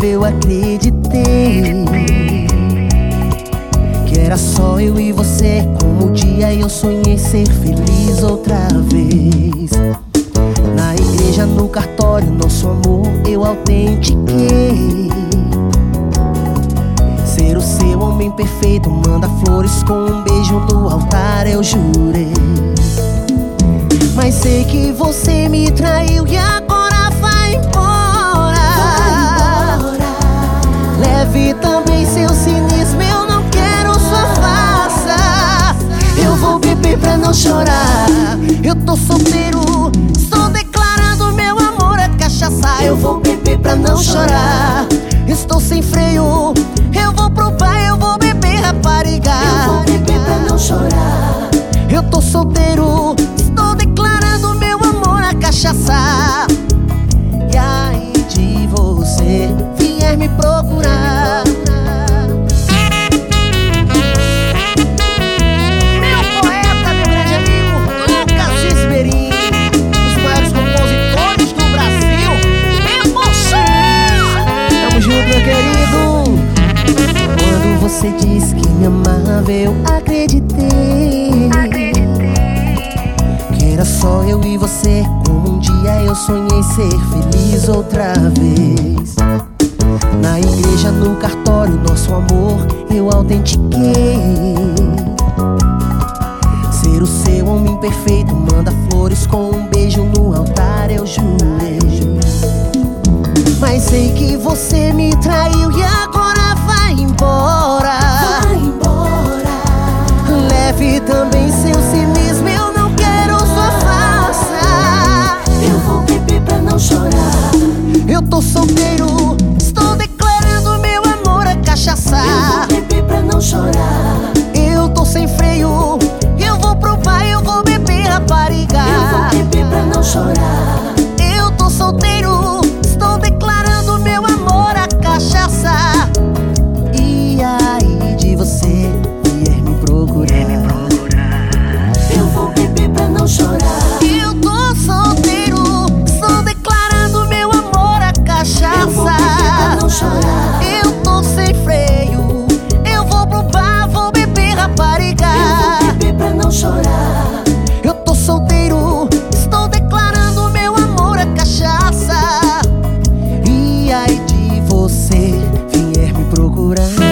eu acreditei que era só eu e você. Como um dia eu sonhei ser feliz outra vez. Na igreja, no cartório, nosso amor eu autentiquei. Ser o seu homem perfeito, manda flores com um beijo no altar, eu jurei. Mas sei que você me traiu e agora vai embora. Leve também seu cinismo, eu não quero sua farsa. Eu vou beber pra não chorar. Eu tô solteiro, estou declarando meu amor a cachaça. Eu vou beber pra não chorar. Estou sem freio, eu vou pro bar, eu vou beber rapariga. Eu vou beber pra não chorar. Eu tô solteiro, estou declarando meu amor a cachaça. E aí de você vier me procurar. Meu poeta, meu grande amigo Lucas Esmerim, um dos maiores compositores do Brasil. Emoção! Tamo junto, meu querido. Quando você disse que me amava, eu acreditei que era só eu e você. Como um dia eu sonhei ser feliz outra vez. Na igreja, no cartório, nosso amor eu autentiquei. Ser o seu homem perfeito, manda flores com um beijo no altar, eu jurei. Mas sei que você me traiu e agora vai embora. Vai embora. Leve também seu cinismo, eu não quero sua farsa. Eu vou beber pra não chorar. Eu tô solteiro, estou declarando meu amor a cachaça. Eu vou beber pra não chorar. Eu tô sem freio, eu vou pro bar, eu vou beber rapariga. Eu vou beber pra não chorar. Eu tô solteiro, estou declarando meu amor a cachaça. E aí de você vier me procurar. Eu vou beber pra não chorar. Eu tô solteiro, estou declarando meu amor a cachaça. Eu vou beber pra não chorar. Eu tô sem freio, eu vou pro bar, vou beber rapariga. Eu vou beber pra não chorar. Eu tô solteiro, estou declarando meu amor a cachaça. E aí de você vier me procurar.